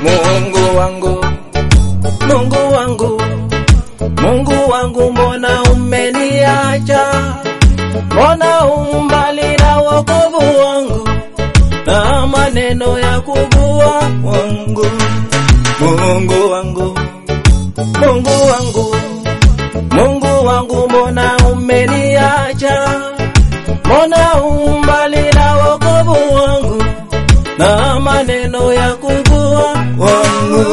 Mungu wangu, Mungu wangu, Mungu wangu, mbona umeniacha? Mbona umbali na wokovu wangu na maneno ya kugua wangu? Mungu wangu, Mungu wangu, Mungu wangu, mbona umeniacha? Mbona umbali na wokovu wangu na maneno ya kugua wangu?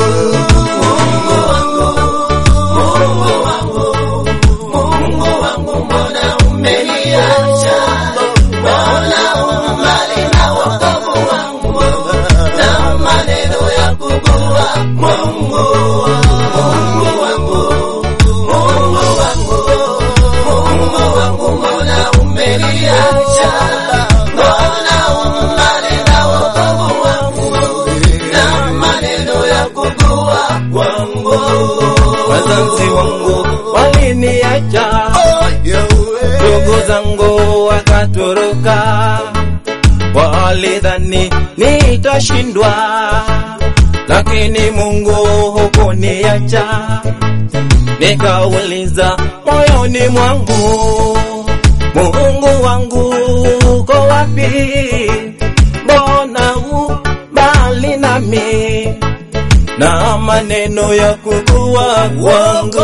Wazazi wangu waliniacha, ndugu zangu wakatoroka, walidhani nitashindwa, lakini Mungu hukuniacha. Nikauliza moyoni mwangu, Mungu wangu uko wapi? Mbona mbali nami na maneno ya kugua wangu?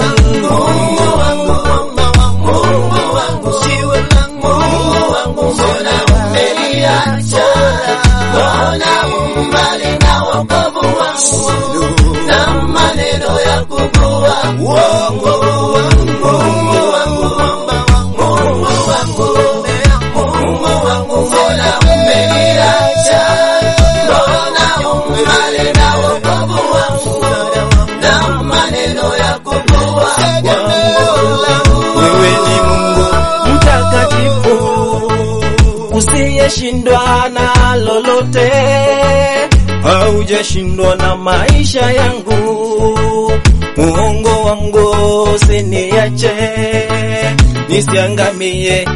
Wewe ni Mungu mtakatifu, usiyeshindwa na lolote, haujashindwa na maisha yangu. Mungu wangu usiniache, nisiangamie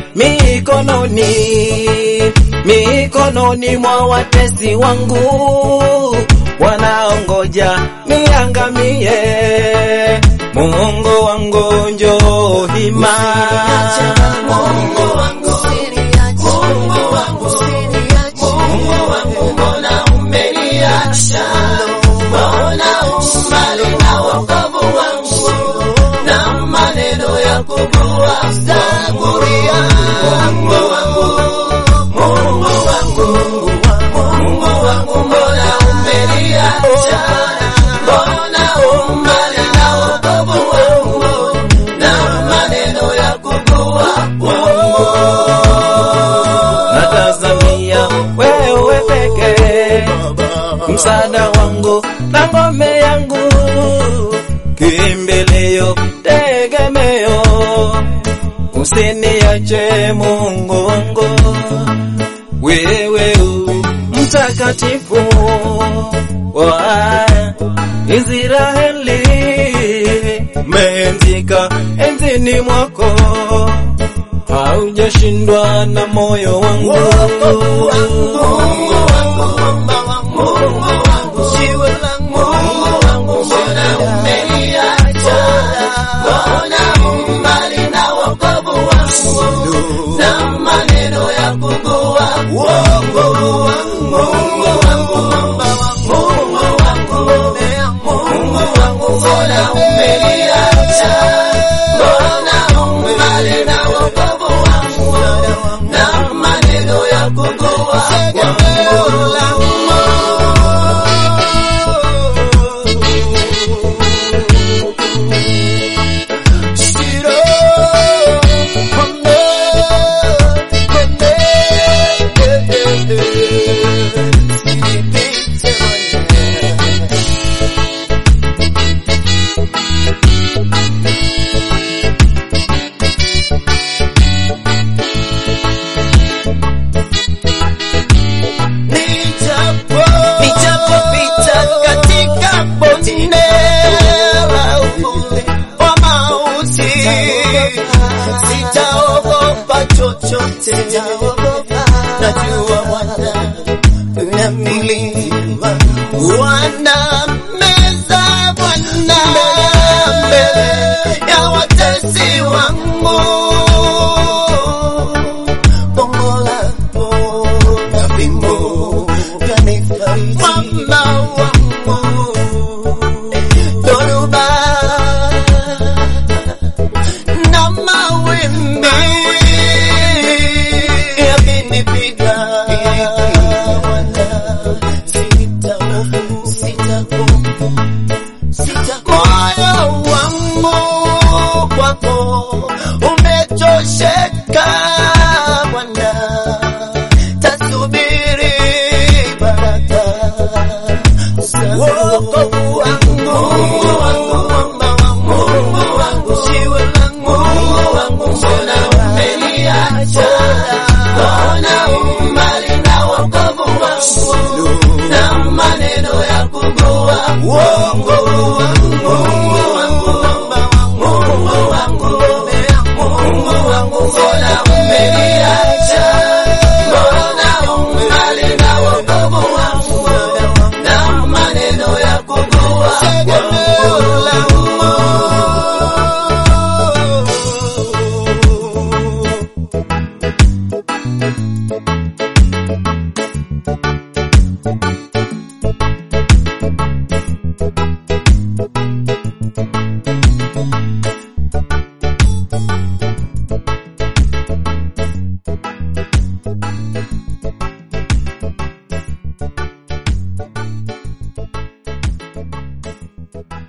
mikononi mwa watesi wangu, wanaongoja niangamie. Mungu wangu njoo hima, Mungu wangu usiniache, Mungu wangu usiniache, Mungu wangu mbona umeniacha? Mbona umbali na wokovu wangu na maneno ya kugua zanguria? Mungu wangu, Mungu wangu, Mungu wangu mbona umeniacha? Mbona umbali na wokovu wangu na maneno ya kugua wangu? Natazamia wewe pekee, msaada wangu na ngome yangu, kimbilio, tegemeo, usiniache Mungu wangu. Wewe mtakatifu wa Israeli, umenzika enzini mwako, haujashindwa na moyo wangu. Najua Bwana unamlinda, wanameza Bwana mbele ya watesi wangu. Bongo lako na fimbo kanifariji mama wangu. Dhoruba na mawimbi yakinipiga, moyo wangu kwako umechosheka Bwana, tasubiri baraka za wokovu wangu. Mungu wangu, jiwe langu, mbona umeniacha? Mbona umbali na wokovu wangu na maneno ya kugua uongo wangu? Mungu wangu, mbona umeniacha? Mbona umbali na wokovu wangu na maneno ya kugua wangu.